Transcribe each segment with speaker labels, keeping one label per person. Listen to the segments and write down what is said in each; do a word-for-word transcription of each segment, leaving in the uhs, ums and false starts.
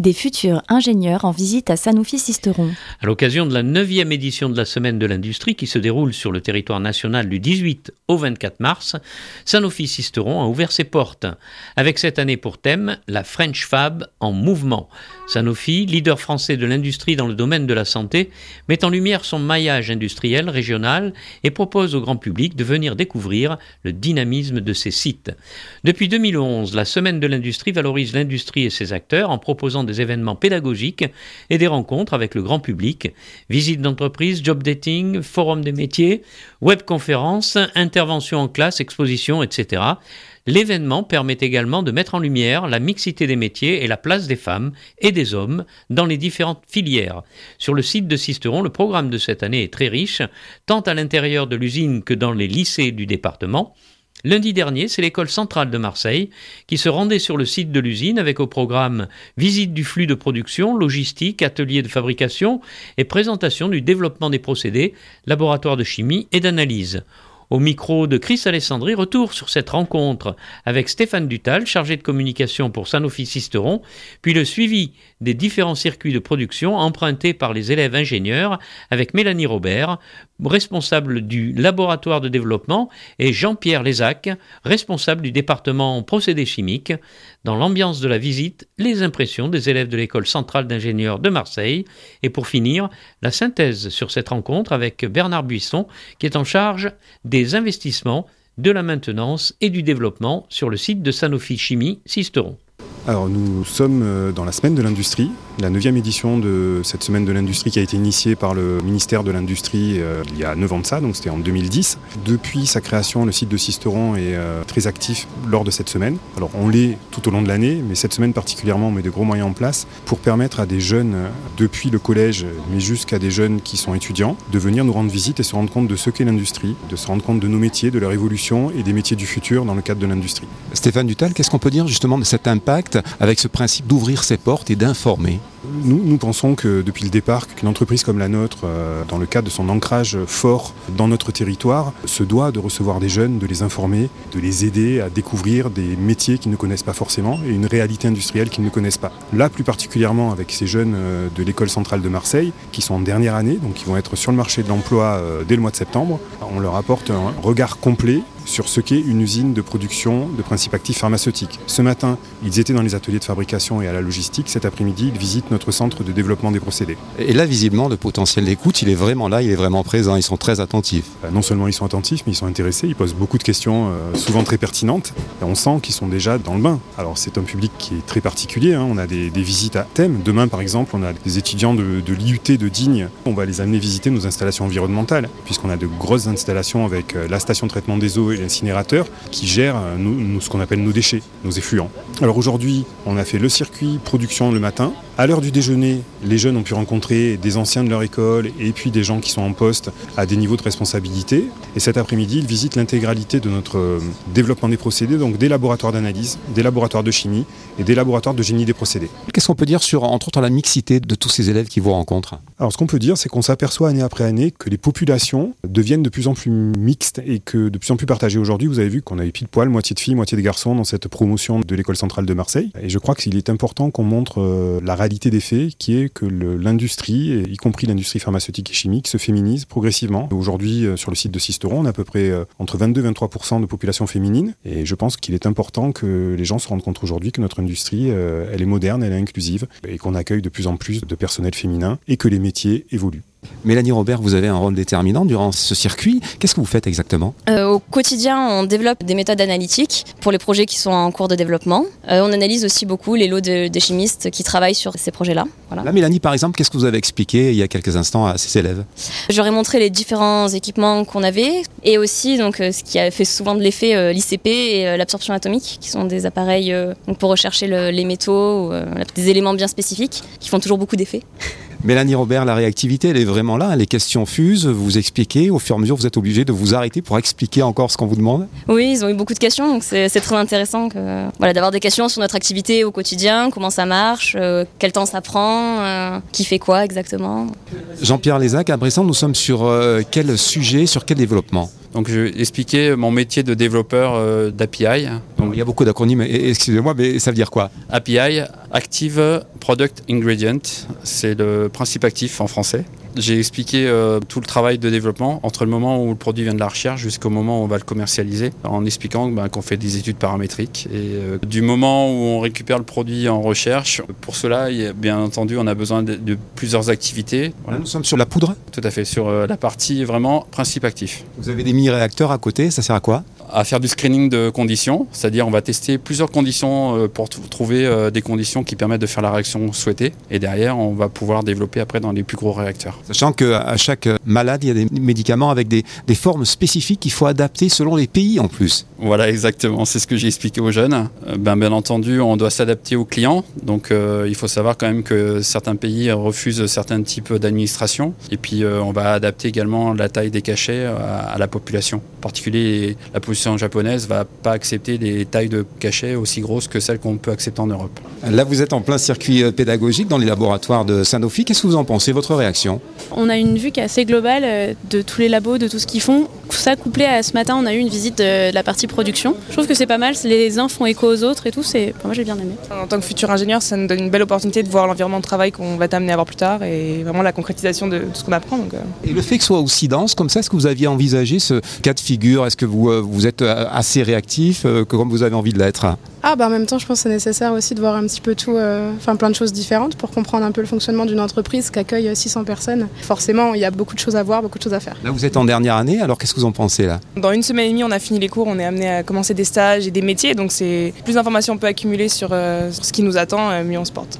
Speaker 1: Des futurs ingénieurs en visite à Sanofi-Sisteron.
Speaker 2: À l'occasion de la neuvième édition de la Semaine de l'Industrie qui se déroule sur le territoire national du dix-huit au vingt-quatre mars, Sanofi-Sisteron a ouvert ses portes. Avec cette année pour thème, la French Fab en mouvement. Sanofi, leader français de l'industrie dans le domaine de la santé, met en lumière son maillage industriel régional et propose au grand public de venir découvrir le dynamisme de ses sites. Depuis deux mille onze, la Semaine de l'Industrie valorise l'industrie et ses acteurs en proposant des événements pédagogiques et des rencontres avec le grand public, visites d'entreprise, job dating, forum des métiers, webconférences, interventions en classe, expositions, et cetera. L'événement permet également de mettre en lumière la mixité des métiers et la place des femmes et des hommes dans les différentes filières. Sur le site de Sisteron, le programme de cette année est très riche, tant à l'intérieur de l'usine que dans les lycées du département. Lundi dernier, c'est l'école centrale de Marseille qui se rendait sur le site de l'usine avec au programme visite du flux de production, logistique, atelier de fabrication et présentation du développement des procédés, laboratoire de chimie et d'analyse. Au micro de Chris Alessandri, retour sur cette rencontre avec Stéphane Dutal, chargé de communication pour Sanofi-Sisteron, puis le suivi des différents circuits de production empruntés par les élèves ingénieurs avec Mélanie Robert, responsable du laboratoire de développement, et Jean-Pierre Lézac, responsable du département procédés chimiques. Dans l'ambiance de la visite, les impressions des élèves de l'école centrale d'ingénieurs de Marseille. Et pour finir, la synthèse sur cette rencontre avec Bernard Buisson, qui est en charge des investissements, de la maintenance et du développement sur le site de Sanofi Chimie Sisteron.
Speaker 3: Alors nous sommes dans la Semaine de l'Industrie, la neuvième édition de cette Semaine de l'Industrie qui a été initiée par le ministère de l'Industrie euh, il y a neuf ans de ça, donc c'était en deux mille dix. Depuis sa création, le site de Sisteron est euh, très actif lors de cette semaine. Alors on l'est tout au long de l'année, mais cette semaine particulièrement, on met de gros moyens en place pour permettre à des jeunes, depuis le collège, mais jusqu'à des jeunes qui sont étudiants, de venir nous rendre visite et se rendre compte de ce qu'est l'industrie, de se rendre compte de nos métiers, de leur évolution et des métiers du futur dans le cadre de l'industrie.
Speaker 4: Stéphane Dutal, qu'est-ce qu'on peut dire justement de cet impact avec ce principe d'ouvrir ses portes et d'informer?
Speaker 3: Nous, nous pensons que depuis le départ, qu'une entreprise comme la nôtre, euh, dans le cadre de son ancrage fort dans notre territoire, se doit de recevoir des jeunes, de les informer, de les aider à découvrir des métiers qu'ils ne connaissent pas forcément et une réalité industrielle qu'ils ne connaissent pas. Là, plus particulièrement avec ces jeunes euh, de l'école centrale de Marseille, qui sont en dernière année, donc qui vont être sur le marché de l'emploi euh, dès le mois de septembre, on leur apporte un regard complet sur ce qu'est une usine de production de principes actifs pharmaceutiques. Ce matin, ils étaient dans les ateliers de fabrication et à la logistique. Cet après-midi, ils visitent notre centre de développement des procédés.
Speaker 4: Et là, visiblement, le potentiel d'écoute, il est vraiment là, il est vraiment présent, ils sont très attentifs.
Speaker 3: Non seulement ils sont attentifs, mais ils sont intéressés, ils posent beaucoup de questions, euh, souvent très pertinentes, et on sent qu'ils sont déjà dans le bain. Alors c'est un public qui est très particulier, hein. On a des, des visites à thème. Demain, par exemple, on a des étudiants de, de l'I U T de Digne. On va les amener visiter nos installations environnementales, puisqu'on a de grosses installations avec euh, la station de traitement des eaux et l'incinérateur qui gère euh, nous, nous, ce qu'on appelle nos déchets, nos effluents. Alors aujourd'hui, on a fait le circuit production le matin. À l'heure du déjeuner, les jeunes ont pu rencontrer des anciens de leur école et puis des gens qui sont en poste à des niveaux de responsabilité. Et cet après-midi, ils visitent l'intégralité de notre euh, développement des procédés, donc des laboratoires d'analyse, des laboratoires de chimie et des laboratoires de génie des procédés.
Speaker 4: Qu'est-ce qu'on peut dire sur, entre autres, la mixité de tous ces élèves qui vous rencontrent?
Speaker 3: Alors ce qu'on peut dire, c'est qu'on s'aperçoit année après année que les populations deviennent de plus en plus mixtes et que de plus en plus partagées. Aujourd'hui, vous avez vu qu'on avait pile poil, moitié de filles, moitié de garçons dans cette promotion de l'école centrale de Marseille. Et je crois qu'il est important qu'on montre euh, la réalité des faits, qui est que le, l'industrie, y compris l'industrie pharmaceutique et chimique, se féminise progressivement. Aujourd'hui, euh, sur le site de Sisteron, on a à peu près euh, entre vingt-deux et vingt-trois pour cent de population féminine. Et je pense qu'il est important que les gens se rendent compte aujourd'hui que notre industrie, euh, elle est moderne, elle est inclusive, et qu'on accueille de plus en plus de personnel féminin, et que les métiers évoluent.
Speaker 4: Mélanie Robert, vous avez un rôle déterminant durant ce circuit. Qu'est-ce que vous faites exactement ?
Speaker 5: euh, Au quotidien, on développe des méthodes analytiques pour les projets qui sont en cours de développement. Euh, on analyse aussi beaucoup les lots de, des chimistes qui travaillent sur ces projets-là. Voilà.
Speaker 4: Là, Mélanie, par exemple, qu'est-ce que vous avez expliqué il y a quelques instants à ces élèves ?
Speaker 5: J'aurais montré les différents équipements qu'on avait et aussi donc, euh, ce qui a fait souvent de l'effet, euh, l'I C P et euh, l'absorption atomique, qui sont des appareils euh, donc pour rechercher le, les métaux, ou, euh, des éléments bien spécifiques qui font toujours beaucoup d'effets.
Speaker 4: Mélanie Robert, la réactivité, elle est vraiment là. Les questions fusent, vous expliquez. Au fur et à mesure, vous êtes obligé de vous arrêter pour expliquer encore ce qu'on vous demande.
Speaker 5: Oui, ils ont eu beaucoup de questions, donc c'est, c'est très intéressant que, voilà, d'avoir des questions sur notre activité au quotidien, comment ça marche, euh, quel temps ça prend, euh, qui fait quoi exactement.
Speaker 4: Jean-Pierre Lézac, à présent, nous sommes sur euh, quel sujet, sur quel développement ?
Speaker 6: Donc je vais expliquer mon métier de développeur euh, d'A P I.
Speaker 4: Donc, il y a beaucoup d'acronymes, excusez-moi, mais ça veut dire quoi?
Speaker 6: A P I, Active Product Ingredient, c'est le principe actif en français. J'ai expliqué euh, tout le travail de développement entre le moment où le produit vient de la recherche jusqu'au moment où on va le commercialiser, en expliquant ben, qu'on fait des études paramétriques. Et euh, du moment où on récupère le produit en recherche, pour cela, il y a, bien entendu, on a besoin de, de plusieurs activités.
Speaker 4: Là, nous sommes sur la poudre?
Speaker 6: Tout à fait, sur euh, la partie vraiment principe actif.
Speaker 4: Vous avez des mini-réacteurs à côté, ça sert à quoi?
Speaker 6: À faire du screening de conditions, c'est-à-dire on va tester plusieurs conditions euh, pour t- trouver euh, des conditions qui permettent de faire la réaction souhaitée. Et derrière, on va pouvoir développer après dans les plus gros réacteurs.
Speaker 4: Sachant qu'à chaque malade, il y a des médicaments avec des, des formes spécifiques qu'il faut adapter selon les pays en plus.
Speaker 6: Voilà, exactement. C'est ce que j'ai expliqué aux jeunes. Euh, ben, bien entendu, on doit s'adapter aux clients. Donc, euh, il faut savoir quand même que certains pays refusent certains types d'administration. Et puis, euh, on va adapter également la taille des cachets à, à la population. En particulier, la population japonaise ne va pas accepter des tailles de cachets aussi grosses que celles qu'on peut accepter en Europe.
Speaker 4: Là, vous êtes en plein circuit pédagogique dans les laboratoires de Sanofi. Qu'est-ce que vous en pensez, votre réaction?
Speaker 7: On a une vue qui est assez globale de tous les labos, de tout ce qu'ils font. Ça couplé à ce matin, on a eu une visite de, de la partie production. Je trouve que c'est pas mal, les uns font écho aux autres et tout. C'est... Moi, j'ai bien aimé.
Speaker 8: En tant que futur ingénieur, ça nous donne une belle opportunité de voir l'environnement de travail qu'on va t'amener à voir plus tard et vraiment la concrétisation de tout ce qu'on apprend. Donc, euh...
Speaker 4: Et le fait que ce soit aussi dense comme ça, est-ce que vous aviez envisagé ce cas de figure? Est-ce que vous, euh, vous êtes assez réactif, euh, comme vous avez envie de l'être?
Speaker 9: Ah bah en même temps, je pense que c'est nécessaire aussi de voir un petit peu tout, euh, enfin plein de choses différentes pour comprendre un peu le fonctionnement d'une entreprise qui accueille six cents personnes. Forcément, il y a beaucoup de choses à voir, beaucoup de choses à faire.
Speaker 4: Là, vous êtes en dernière année, alors qu'est-ce que vous en pensez là?
Speaker 8: Dans une semaine et demie, on a fini les cours, on est amené à commencer des stages et des métiers, donc c'est plus d'informations on peut accumuler sur, euh, sur ce qui nous attend, euh, mieux on se porte.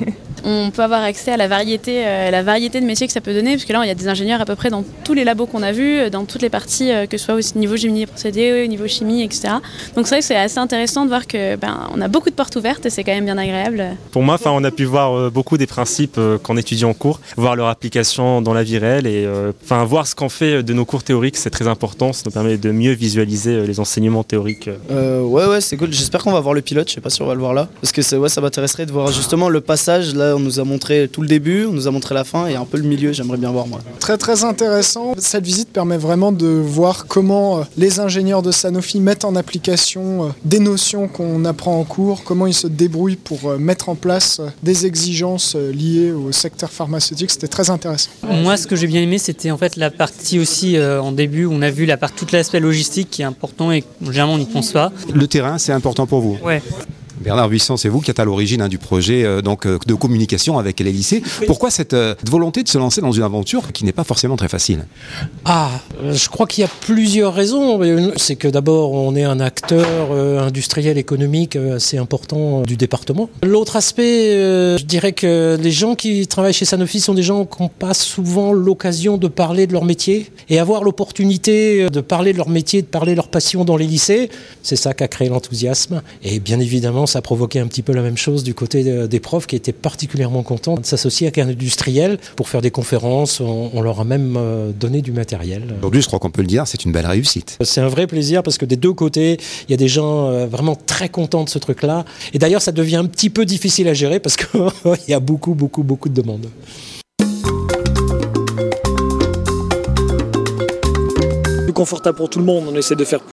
Speaker 7: On peut avoir accès à la variété, euh, la variété de métiers que ça peut donner, parce que là, il y a des ingénieurs à peu près dans tous les labos qu'on a vus, dans toutes les parties, euh, que ce soit au niveau génie et procédés, au niveau chimie, et cetera. Donc c'est vrai que c'est assez intéressant de voir que ben, on a beaucoup de portes ouvertes et c'est quand même bien agréable.
Speaker 10: Pour moi, on a pu voir euh, beaucoup des principes euh, qu'on étudie en cours, voir leur application dans la vie réelle et euh, voir ce qu'on fait de nos cours théoriques, c'est très important, ça nous permet de mieux visualiser euh, les enseignements théoriques.
Speaker 11: Euh, ouais, ouais, c'est cool. J'espère qu'on va voir le pilote, je sais pas si on va le voir là, parce que c'est, ouais, ça m'intéresserait de voir justement le passage. Là, on nous a montré tout le début, on nous a montré la fin et un peu le milieu, j'aimerais bien voir moi.
Speaker 12: Très très intéressant. Cette visite permet vraiment de voir comment les ingénieurs de Sanofi mettent en application des notions qu'on apprend en cours, comment ils se débrouillent pour mettre en place des exigences liées au secteur pharmaceutique. C'était très intéressant.
Speaker 13: Moi, ce que j'ai bien aimé, c'était en fait la partie aussi euh, en début où on a vu la part, tout l'aspect logistique qui est important et généralement on n'y pense pas.
Speaker 4: Le terrain, c'est important pour vous?
Speaker 13: Ouais.
Speaker 4: Bernard Buisson, c'est vous qui êtes à l'origine hein, du projet euh, donc, euh, de communication avec les lycées. Pourquoi cette euh, volonté de se lancer dans une aventure qui n'est pas forcément très facile?
Speaker 14: Ah, euh, je crois qu'il y a plusieurs raisons. C'est que d'abord, on est un acteur euh, industriel, économique euh, assez important euh, du département. L'autre aspect, euh, je dirais que les gens qui travaillent chez Sanofi sont des gens qui n'ont pas souvent l'occasion de parler de leur métier. Et avoir l'opportunité de parler de leur métier, de parler de leur passion dans les lycées, c'est ça qui a créé l'enthousiasme. Et bien évidemment, ça a provoqué un petit peu la même chose du côté des profs qui étaient particulièrement contents de s'associer avec un industriel pour faire des conférences. On, on leur a même donné du matériel.
Speaker 4: Aujourd'hui, je crois qu'on peut le dire, c'est une belle réussite.
Speaker 14: C'est un vrai plaisir parce que des deux côtés, il y a des gens vraiment très contents de ce truc-là. Et d'ailleurs, ça devient un petit peu difficile à gérer parce qu'il y a beaucoup, beaucoup, beaucoup de demandes.
Speaker 15: Plus confortable pour tout le monde, on essaie de faire